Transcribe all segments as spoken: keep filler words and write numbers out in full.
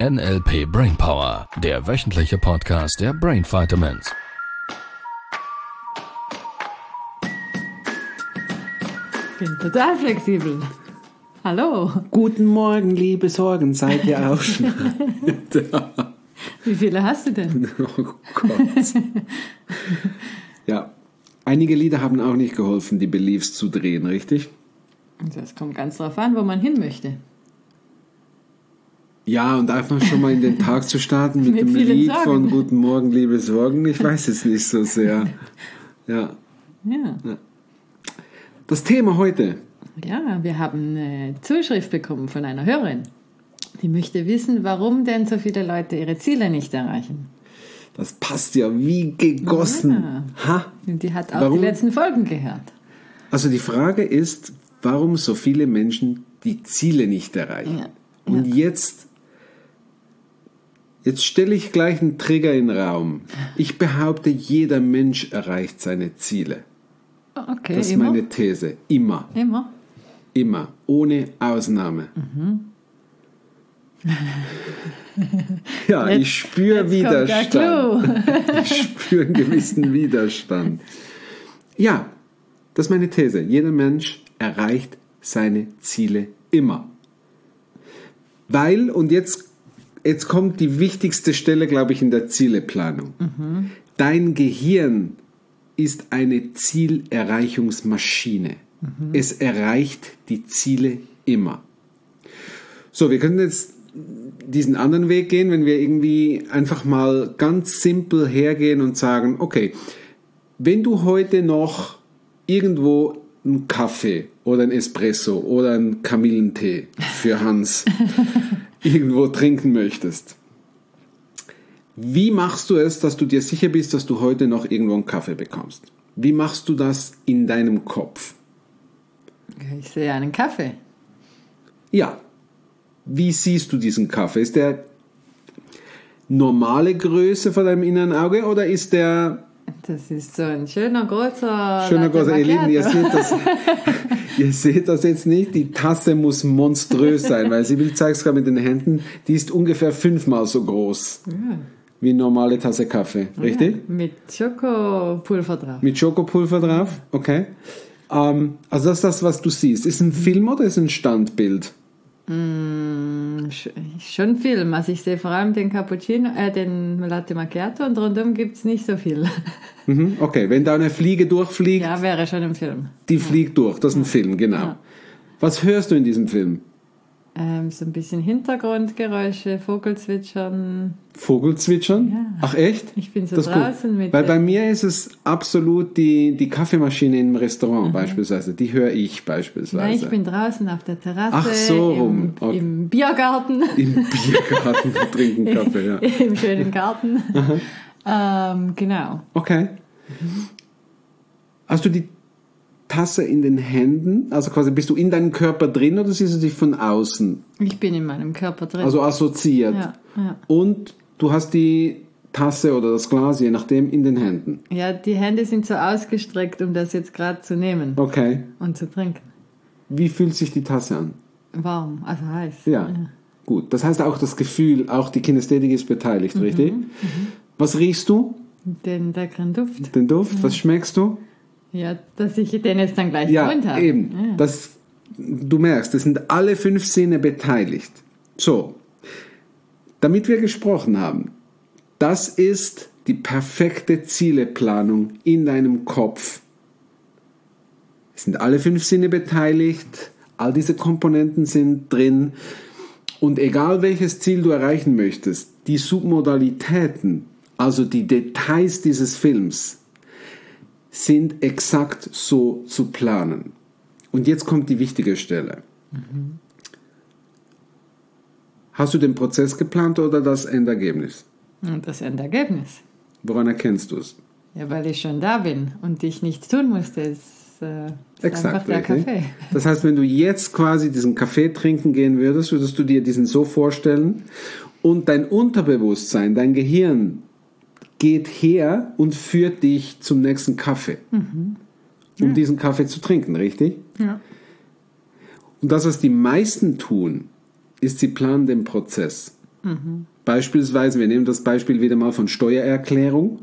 N L P Brainpower, der wöchentliche Podcast der Brain Vitamins. Ich bin total flexibel. Hallo. Guten Morgen, liebe Sorgen, seid ihr auch schon? Wie viele hast du denn? Oh Gott. Ja, einige Lieder haben auch nicht geholfen, die Beliefs zu drehen, richtig? Das kommt ganz drauf an, wo man hin möchte. Ja, und einfach schon mal in den Tag zu starten mit, mit dem Lied Sorgen. Von Guten Morgen, liebe Sorgen, ich weiß es nicht so sehr. Ja. Ja. Ja. Das Thema heute. Ja, wir haben eine Zuschrift bekommen von einer Hörerin. Die möchte wissen, warum denn so viele Leute ihre Ziele nicht erreichen. Das passt ja wie gegossen. Ja. Ha? Die hat auch warum? Die letzten Folgen gehört. Also die Frage ist, warum so viele Menschen die Ziele nicht erreichen. Ja. Und Ja. jetzt, jetzt stelle ich gleich einen Trigger in den Raum. Ich behaupte, jeder Mensch erreicht seine Ziele. Okay, das ist immer? meine These. Immer. Immer? Immer. Ohne Ausnahme. Mhm. Ja, Jetzt- ich spüre jetzt Widerstand. kommt der Clou. Ich spüre einen gewissen Widerstand. Ja, das ist meine These. Jeder Mensch erreicht seine Ziele immer. Weil, und jetzt, jetzt kommt die wichtigste Stelle, glaube ich, in der Zieleplanung. Mhm. Dein Gehirn ist eine Zielerreichungsmaschine. Mhm. Es erreicht die Ziele immer. So, wir können jetzt diesen anderen Weg gehen, wenn wir irgendwie einfach mal ganz simpel hergehen und sagen, okay, wenn du heute noch irgendwo einen Kaffee oder einen Espresso oder einen Kamillentee für Hans irgendwo trinken möchtest, wie machst du es, dass du dir sicher bist, dass du heute noch irgendwo einen Kaffee bekommst? Wie machst du das in deinem Kopf? Ich sehe einen Kaffee. Ja. Wie siehst du diesen Kaffee? Ist der normale Größe vor deinem inneren Auge oder ist der Das ist so ein schöner, großer schöner Latte großer? Ihr Lieben, ihr Macchiato. seht das, ihr seht das jetzt nicht. Die Tasse muss monströs sein, weil Sibyl zeigt es gerade mit den Händen. Die ist ungefähr fünfmal so groß Ja. wie eine normale Tasse Kaffee. Richtig? Ja, mit Schokopulver drauf. Mit Schokopulver drauf? Okay. Ähm, also das ist das, was du siehst. Ist ein Film oder ist ein Standbild? Mm, sch- schon Film. Also ich sehe vor allem den Cappuccino, äh, den Latte Macchiato und rundum gibt es nicht so viel. Mhm, okay, wenn da eine Fliege durchfliegt, Ja, wäre schon ein Film. die fliegt durch. Das ist ein Film, genau. Ja. Was hörst du in diesem Film? Ähm, so ein bisschen Hintergrundgeräusche, Vogelzwitschern. Vogelzwitschern? Ja. Ach echt? Ich bin so Das ist gut. draußen mit Weil der- bei mir ist es absolut die, die Kaffeemaschine im Restaurant beispielsweise. Die höre ich beispielsweise. Nein, ich bin draußen auf der Terrasse, Ach so rum. im, Okay. im Biergarten, Im Biergarten und trinken Kaffee, ja. im schönen Garten. ähm, genau. Okay. Hast du die Tasse in den Händen? Also quasi bist du in deinem Körper drin oder siehst du dich von außen? Ich bin in meinem Körper drin. Also assoziiert. ja, ja. Und du hast die Tasse oder das Glas, je nachdem, in den Händen. ja, die Hände sind so ausgestreckt, um das jetzt gerade zu nehmen Okay. und zu trinken. Wie fühlt sich die Tasse an? Warm, also heiß. Ja. Gut. Das heißt auch das Gefühl, auch die Kinästhetik ist beteiligt, richtig? Was riechst du? Den leckeren Duft. Den Duft? Was schmeckst du? Ja, dass ich den jetzt dann gleich Ja, im Mund habe. eben. Ja. Das, du merkst, es sind alle fünf Sinne beteiligt. So, damit wir gesprochen haben, das ist die perfekte Zieleplanung in deinem Kopf. Es sind alle fünf Sinne beteiligt, all diese Komponenten sind drin und egal welches Ziel du erreichen möchtest, die Submodalitäten, also die Details dieses Films, sind exakt so zu planen. Und jetzt kommt die wichtige Stelle. Mhm. Hast du den Prozess geplant oder das Endergebnis? Und das Endergebnis. Woran erkennst du es? Ja, weil ich schon da bin und ich nichts tun musste. Es äh, ist Exakt, einfach der richtig. Kaffee. Das heißt, wenn du jetzt quasi diesen Kaffee trinken gehen würdest, würdest du dir diesen so vorstellen und dein Unterbewusstsein, dein Gehirn geht her und führt dich zum nächsten Kaffee, mhm. um ja. diesen Kaffee zu trinken, richtig? Ja. Und das, was die meisten tun, ist, sie planen den Prozess. Mhm. Beispielsweise, wir nehmen das Beispiel wieder mal von Steuererklärung.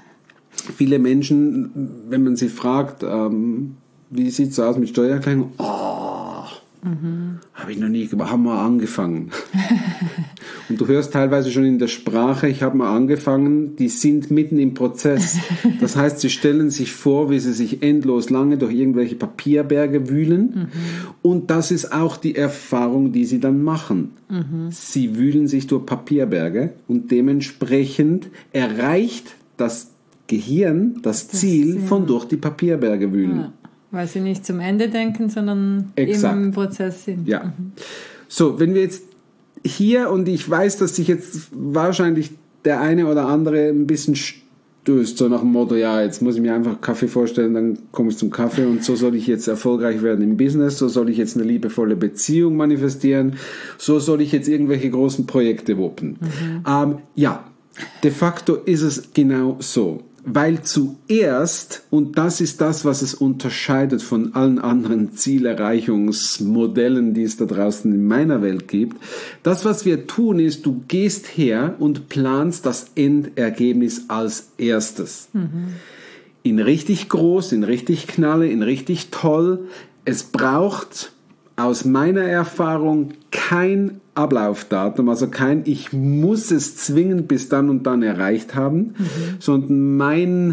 Viele Menschen, wenn man sie fragt, ähm, wie sieht es aus mit Steuererklärung? Oh, mhm. habe ich noch nie gemacht, haben wir angefangen. Und du hörst teilweise schon in der Sprache, ich habe mal angefangen, die sind mitten im Prozess. Das heißt, sie stellen sich vor, wie sie sich endlos lange durch irgendwelche Papierberge wühlen. Mhm. Und das ist auch die Erfahrung, die sie dann machen. Mhm. Sie wühlen sich durch Papierberge und dementsprechend erreicht das Gehirn das, das Ziel ja. von durch die Papierberge wühlen. Ja, weil sie nicht zum Ende denken, sondern Exakt. im Prozess sind. Ja. Mhm. So, wenn wir jetzt hier, und ich weiß, dass sich jetzt wahrscheinlich der eine oder andere ein bisschen stößt, so nach dem Motto, ja, jetzt muss ich mir einfach Kaffee vorstellen, dann komme ich zum Kaffee und so soll ich jetzt erfolgreich werden im Business, so soll ich jetzt eine liebevolle Beziehung manifestieren, so soll ich jetzt irgendwelche großen Projekte wuppen. Mhm. Ähm, ja, de facto ist es genau so. Weil zuerst, und das ist das, was es unterscheidet von allen anderen Zielerreichungsmodellen, die es da draußen in meiner Welt gibt, das, was wir tun, ist, du gehst her und planst das Endergebnis als erstes. Mhm. In richtig groß, in richtig knalle, in richtig toll. Es braucht aus meiner Erfahrung kein Ablaufdatum, also kein, ich muss es zwingend bis dann und dann erreicht haben, mhm. sondern mein,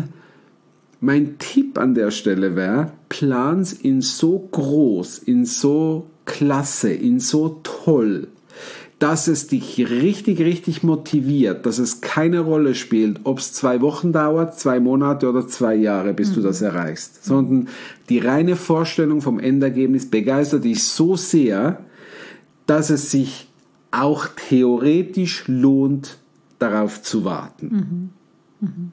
mein Tipp an der Stelle wäre, plan's in so groß, in so klasse, in so toll, dass es dich richtig, richtig motiviert, dass es keine Rolle spielt, ob es zwei Wochen dauert, zwei Monate oder zwei Jahre, bis mhm. du das erreichst, mhm. sondern die reine Vorstellung vom Endergebnis begeistert dich so sehr, dass es sich auch theoretisch lohnt, darauf zu warten. Mhm. Mhm.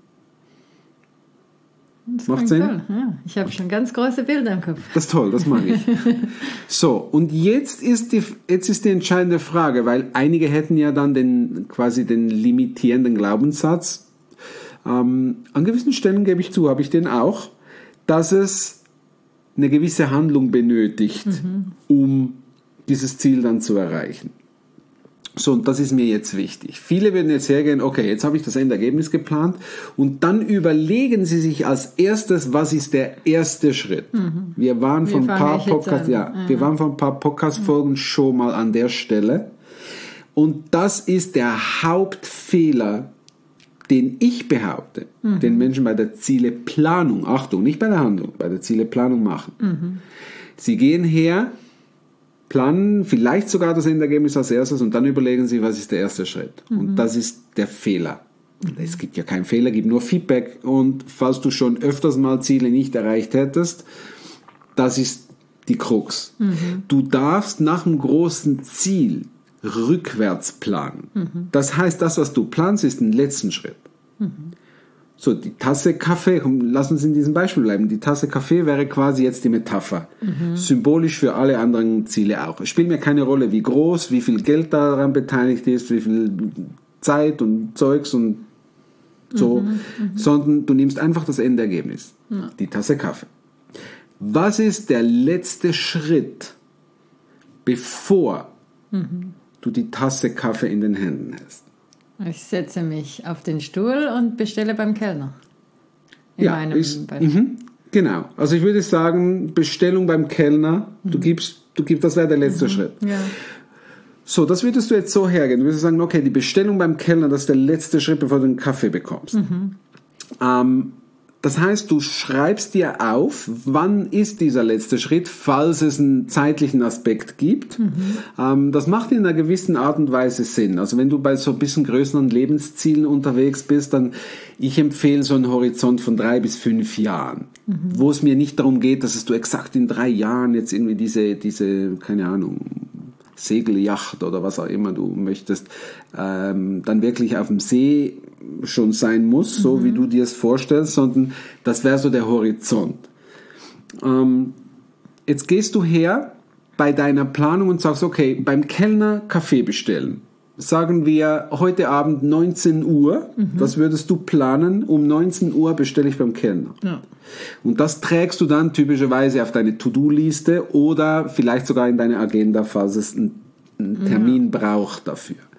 Das Macht Sinn? Toll. Ja, ich habe schon ganz große Bilder im Kopf. Das ist toll, das mag ich. So, und jetzt ist die, jetzt ist die entscheidende Frage, weil einige hätten ja dann den, quasi den limitierenden Glaubenssatz. Ähm, an gewissen Stellen, gebe ich zu, habe ich den auch, dass es eine gewisse Handlung benötigt, mhm. um dieses Ziel dann zu erreichen. So, und das ist mir jetzt wichtig. Viele würden jetzt hergehen, okay, jetzt habe ich das Endergebnis geplant und dann überlegen sie sich als erstes, was ist der erste Schritt. Mhm. Wir waren von ein paar Podcast, ja, ja. wir waren von ein paar Podcast-Folgen mhm. schon mal an der Stelle. Und das ist der Hauptfehler, den ich behaupte, mhm. den Menschen bei der Zieleplanung, Achtung, nicht bei der Handlung, bei der Zieleplanung machen. Mhm. Sie gehen her, planen vielleicht sogar das Endergebnis als erstes und dann überlegen sie, was ist der erste Schritt. Mhm. Und das ist der Fehler. Es gibt ja keinen Fehler, gibt nur Feedback. Und falls du schon öfters mal Ziele nicht erreicht hättest, das ist die Krux. Mhm. Du darfst nach einem großen Ziel rückwärts planen. Mhm. Das heißt, das, was du planst, ist ein letzten Schritt. Mhm. So, die Tasse Kaffee, komm, lass uns in diesem Beispiel bleiben. Die Tasse Kaffee wäre quasi jetzt die Metapher. Mhm. Symbolisch für alle anderen Ziele auch. Es spielt mir keine Rolle, wie groß, wie viel Geld daran beteiligt ist, wie viel Zeit und Zeugs und so, mhm, sondern du nimmst einfach das Endergebnis. Ja. Die Tasse Kaffee. Was ist der letzte Schritt, bevor mhm. du die Tasse Kaffee in den Händen hast? Ich setze mich auf den Stuhl und bestelle beim Kellner. In ja, meinem ist, mh, genau. Also ich würde sagen, Bestellung beim Kellner, mhm. du gibst, du gibst, das wäre der letzte mhm. Schritt. Ja. So, das würdest du jetzt so hergehen. Du würdest sagen, okay, die Bestellung beim Kellner, das ist der letzte Schritt, bevor du einen Kaffee bekommst. Mhm. Ähm, das heißt, du schreibst dir auf, wann ist dieser letzte Schritt, falls es einen zeitlichen Aspekt gibt. Mhm. Ähm, das macht in einer gewissen Art und Weise Sinn. Also wenn du bei so ein bisschen größeren Lebenszielen unterwegs bist, dann ich empfehle so einen Horizont von drei bis fünf Jahren, mhm. wo es mir nicht darum geht, dass es du exakt in drei Jahren jetzt irgendwie diese, diese, keine Ahnung, Segelyacht oder was auch immer du möchtest, ähm, dann wirklich auf dem See schon sein muss, so mhm. wie du dir es vorstellst, sondern das wäre so der Horizont. Ähm, jetzt gehst du her bei deiner Planung und sagst, okay, beim Kellner Kaffee bestellen. Sagen wir heute Abend neunzehn Uhr, mhm. das würdest du planen, um neunzehn Uhr bestelle ich beim Kellner. Ja. Und das trägst du dann typischerweise auf deine To-Do-Liste oder vielleicht sogar in deine Agenda, falls es einen, einen Termin ja. braucht dafür.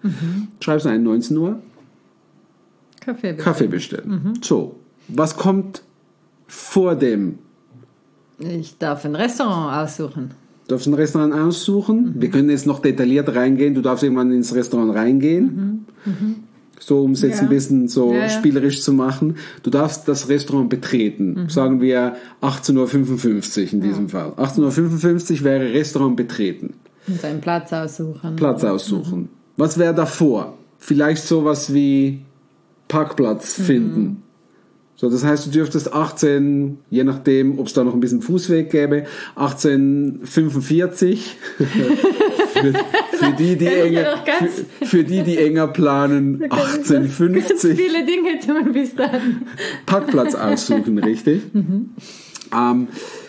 Mhm. Schreibst ein, neunzehn Uhr. Kaffee bestellen. Kaffee bestellen. Mhm. So, was kommt vor dem? Ich darf ein Restaurant aussuchen. Du darfst ein Restaurant aussuchen. Mhm. Wir können jetzt noch detailliert reingehen. Du darfst irgendwann ins Restaurant reingehen. Mhm. Mhm. So, um es jetzt ja. ein bisschen so ja, ja. spielerisch zu machen. Du darfst das Restaurant betreten. Mhm. Sagen wir achtzehn Uhr fünfundfünfzig in diesem ja. Fall. achtzehn Uhr fünfundfünfzig wäre Restaurant betreten. Und einen Platz aussuchen. Platz aussuchen. Mhm. Was wäre davor? Vielleicht sowas wie Parkplatz mhm. finden. So, das heißt, du dürftest achtzehn, je nachdem, ob es da noch ein bisschen Fußweg gäbe, achtzehn Uhr fünfundvierzig für, für, die, die enger, für, für die, die enger planen, achtzehn Uhr fünfzig. Ganz viele Dinge tun bis dann. Parkplatz aussuchen, richtig? Mhm. Ähm,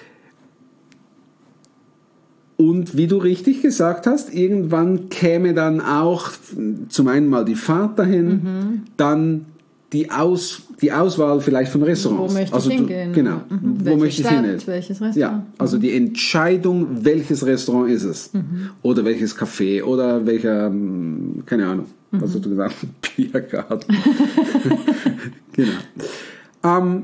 und wie du richtig gesagt hast, irgendwann käme dann auch zum einen mal die Fahrt dahin, mhm. dann die, Aus, die Auswahl vielleicht von Restaurants. Wo möchte also ich hingehen? Du, genau. Mhm. Wo Welche möchte ich Stadt, hin? Welches Restaurant? Ja, also die Entscheidung, welches Restaurant ist es? Mhm. Oder welches Café oder welcher, keine Ahnung, mhm. was hast du gesagt? Biergarten. Genau. Ähm,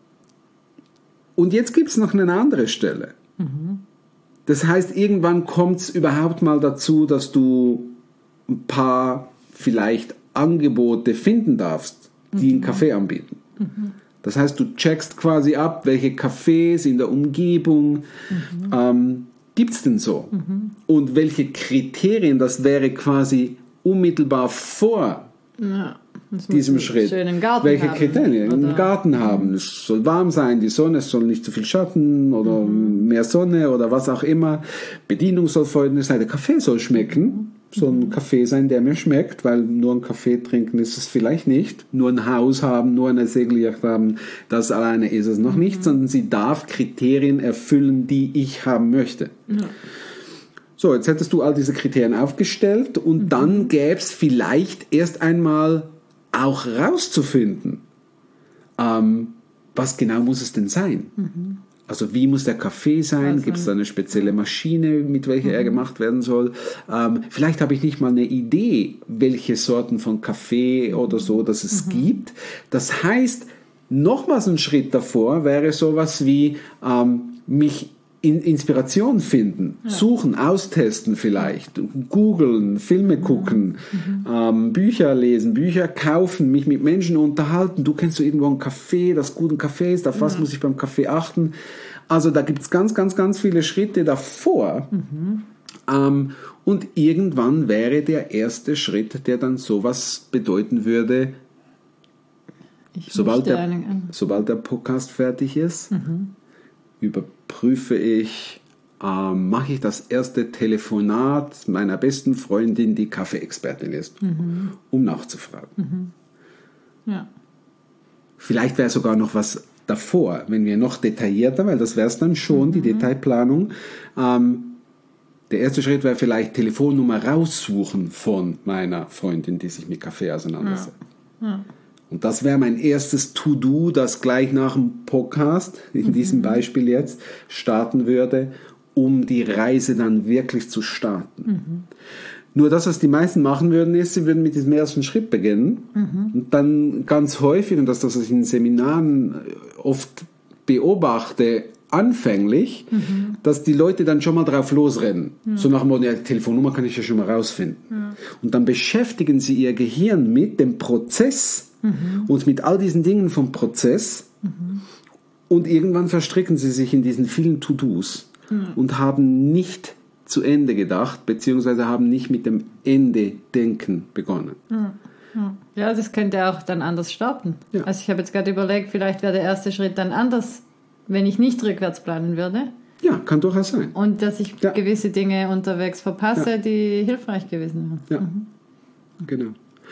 und jetzt gibt es noch eine andere Stelle. Mhm. Das heißt, irgendwann kommt es überhaupt mal dazu, dass du ein paar vielleicht Angebote finden darfst, die einen Kaffee anbieten. Mhm. Das heißt, du checkst quasi ab, welche Cafés in der Umgebung mhm. ähm, gibt es denn so? Mhm. Und welche Kriterien, das wäre quasi unmittelbar vor ja, diesem Schritt. Schönen Garten welche haben, Kriterien? Oder? Einen Garten haben. Es soll warm sein, die Sonne, es soll nicht zu viel Schatten oder mhm. mehr Sonne oder was auch immer. Bedienung soll freundlich sein, der Kaffee soll schmecken. So ein Kaffee sein, der mir schmeckt, weil nur ein Kaffee trinken ist es vielleicht nicht. Nur ein Haus haben, nur eine Segelyacht haben, das alleine ist es noch nicht, mhm. sondern sie darf Kriterien erfüllen, die ich haben möchte. Ja. So, jetzt hättest du all diese Kriterien aufgestellt und mhm. dann gäbe es vielleicht erst einmal auch rauszufinden, ähm, was genau muss es denn sein? Mhm. Also wie muss der Kaffee sein? Also, gibt es da eine spezielle Maschine, mit welcher mhm. er gemacht werden soll? Ähm, vielleicht habe ich nicht mal eine Idee, welche Sorten von Kaffee oder so, dass es mhm. gibt. Das heißt, nochmals ein Schritt davor wäre sowas wie ähm, mich in Inspiration finden, ja. suchen, austesten vielleicht, googeln, Filme gucken, mhm. ähm, Bücher lesen, Bücher kaufen, mich mit Menschen unterhalten. Du kennst so irgendwo einen Café, das guten Café ist, auf was ja. muss ich beim Kaffee achten? Also da gibt es ganz, ganz, ganz viele Schritte davor. Mhm. Ähm, und irgendwann wäre der erste Schritt, der dann sowas bedeuten würde, sobald der, sobald der Podcast fertig ist, mhm. überprüfe ich, ähm, mache ich das erste Telefonat meiner besten Freundin, die Kaffee-Expertin ist, mhm. um nachzufragen. Mhm. Ja. Vielleicht wäre sogar noch was davor, wenn wir noch detaillierter, weil das wäre es dann schon, mhm. die Detailplanung. Ähm, der erste Schritt wäre vielleicht Telefonnummer raussuchen von meiner Freundin, die sich mit Kaffee auseinandersetzt. Ja. Ja. Und das wäre mein erstes To-Do, das gleich nach dem Podcast, in diesem mhm. Beispiel jetzt, starten würde, um die Reise dann wirklich zu starten. Mhm. Nur das, was die meisten machen würden, ist, sie würden mit diesem ersten Schritt beginnen mhm. und dann ganz häufig, und das, das was ich in Seminaren oft beobachte, anfänglich, mhm. dass die Leute dann schon mal drauf losrennen. Mhm. So nach dem Motto, ja, die Telefonnummer kann ich ja schon mal rausfinden. Mhm. Und dann beschäftigen sie ihr Gehirn mit dem Prozess mhm. und mit all diesen Dingen vom Prozess mhm. und irgendwann verstricken sie sich in diesen vielen To-Dos mhm. und haben nicht zu Ende gedacht, beziehungsweise haben nicht mit dem Ende-Denken begonnen. Mhm. Ja, das könnte auch dann anders starten. Ja. Also ich habe jetzt gerade überlegt, vielleicht wäre der erste Schritt dann anders, wenn ich nicht rückwärts planen würde. Ja, kann durchaus sein. Und dass ich ja. gewisse Dinge unterwegs verpasse, ja. die hilfreich gewesen wären. Ja, mhm. genau.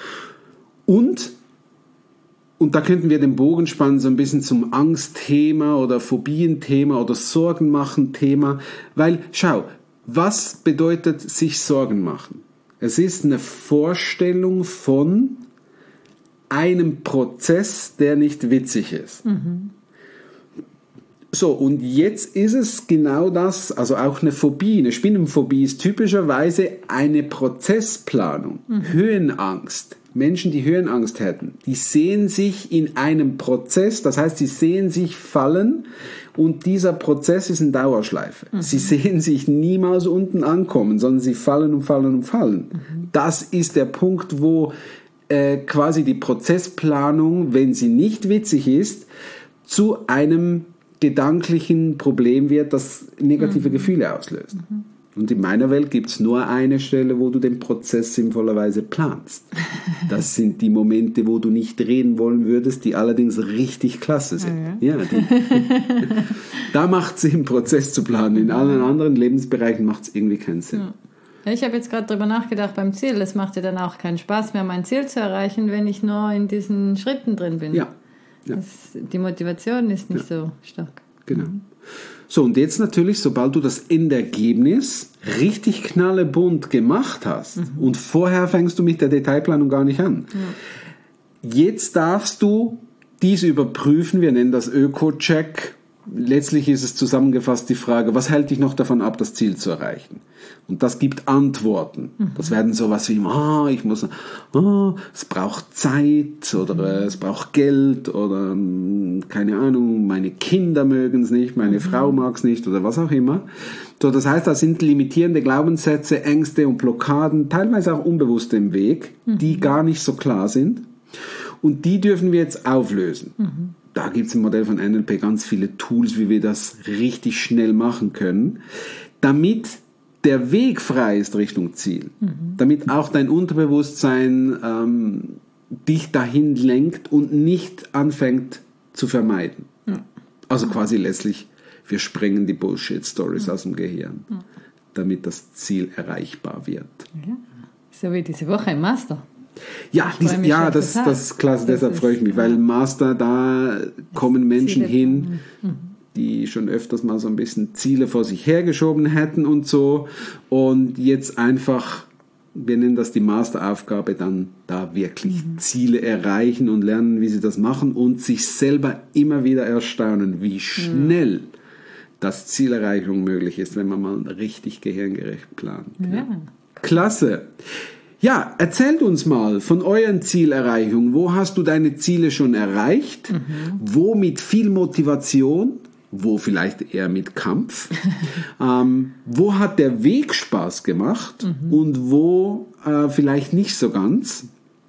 Und, und da könnten wir den Bogen spannen, so ein bisschen zum Angstthema oder Phobienthema oder Sorgen machen Thema. Weil, schau, was bedeutet sich Sorgen machen? Es ist eine Vorstellung von einem Prozess, der nicht witzig ist. Mhm. So, und jetzt ist es genau das, also auch eine Phobie, eine Spinnenphobie ist typischerweise eine Prozessplanung, mhm. Höhenangst. Menschen, die Höhenangst hätten, die sehen sich in einem Prozess, das heißt, sie sehen sich fallen und dieser Prozess ist eine Dauerschleife. Mhm. Sie sehen sich niemals unten ankommen, sondern sie fallen und fallen und fallen. Mhm. Das ist der Punkt, wo äh, quasi die Prozessplanung, wenn sie nicht witzig ist, zu einem gedanklichen Problem wird, das negative mhm. Gefühle auslöst. Mhm. Und in meiner Welt gibt es nur eine Stelle, wo du den Prozess sinnvollerweise planst. Das sind die Momente, wo du nicht reden wollen würdest, die allerdings richtig klasse sind. Okay. Ja, die, da macht es Sinn, Prozess zu planen. In allen anderen Lebensbereichen macht es irgendwie keinen Sinn. Ja. Ja, ich habe jetzt gerade darüber nachgedacht beim Ziel. Es macht ja dann auch keinen Spaß mehr, mein Ziel zu erreichen, wenn ich nur in diesen Schritten drin bin. Ja. ja. Das, die Motivation ist nicht ja. so stark. Genau. So, und jetzt natürlich, sobald du das Endergebnis richtig knallebunt gemacht hast mhm. und vorher fängst du mit der Detailplanung gar nicht an. Ja. Jetzt darfst du dies überprüfen, wir nennen das Öko-Check. Letztlich ist es zusammengefasst die Frage, was hält dich noch davon ab, das Ziel zu erreichen? Und das gibt Antworten. Mhm. Das werden sowas wie, ah, ich muss, ah, es braucht Zeit oder mhm. es braucht Geld oder keine Ahnung, meine Kinder mögen es nicht, meine mhm. Frau mag es nicht oder was auch immer. So, das heißt, da sind limitierende Glaubenssätze, Ängste und Blockaden, teilweise auch unbewusst im Weg, mhm. die gar nicht so klar sind. Und die dürfen wir jetzt auflösen. Mhm. Da gibt es im Modell von N L P ganz viele Tools, wie wir das richtig schnell machen können, damit der Weg frei ist Richtung Ziel, mhm. damit auch dein Unterbewusstsein ähm, dich dahin lenkt und nicht anfängt zu vermeiden. Ja. Also quasi letztlich, wir sprengen die Bullshit-Stories ja. aus dem Gehirn, ja. damit das Ziel erreichbar wird. Ja. So wie diese Woche im Master. Ja, dies, ja das, das ist klasse, das deshalb freue ich mich, weil ja. Master, da kommen Menschen hin, mhm. die schon öfters mal so ein bisschen Ziele vor sich hergeschoben hätten und so und jetzt einfach, wir nennen das die Masteraufgabe, dann da wirklich mhm. Ziele erreichen und lernen, wie sie das machen und sich selber immer wieder erstaunen, wie schnell mhm. das Zielerreichung möglich ist, wenn man mal richtig gehirngerecht plant. Ja. Ja. Klasse! Ja, erzählt uns mal von euren Zielerreichungen. Wo hast du deine Ziele schon erreicht? Mhm. Wo mit viel Motivation? Wo vielleicht eher mit Kampf? ähm, wo hat der Weg Spaß gemacht? Mhm. Und wo äh, vielleicht nicht so ganz?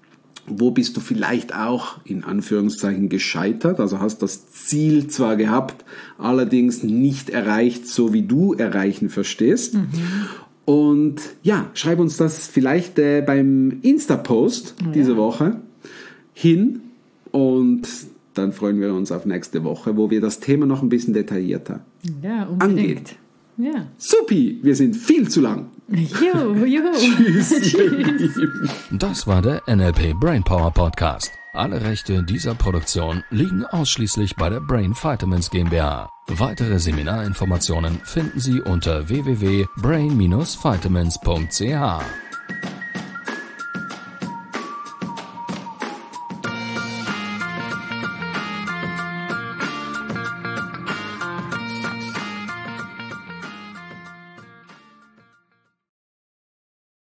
Wo bist du vielleicht auch in Anführungszeichen gescheitert? Also hast das Ziel zwar gehabt, allerdings nicht erreicht, so wie du erreichen verstehst. Mhm. Und ja, schreib uns das vielleicht äh, beim Insta-Post ja. diese Woche hin und dann freuen wir uns auf nächste Woche, wo wir das Thema noch ein bisschen detaillierter ja, angehen. Ja. Supi, wir sind viel zu lang. Juhu, juhu. Tschüss. Das war der N L P Brainpower Podcast. Alle Rechte dieser Produktion liegen ausschließlich bei der Brain Vitamins GmbH. Weitere Seminarinformationen finden Sie unter w w w punkt brain dash vitamins punkt c h.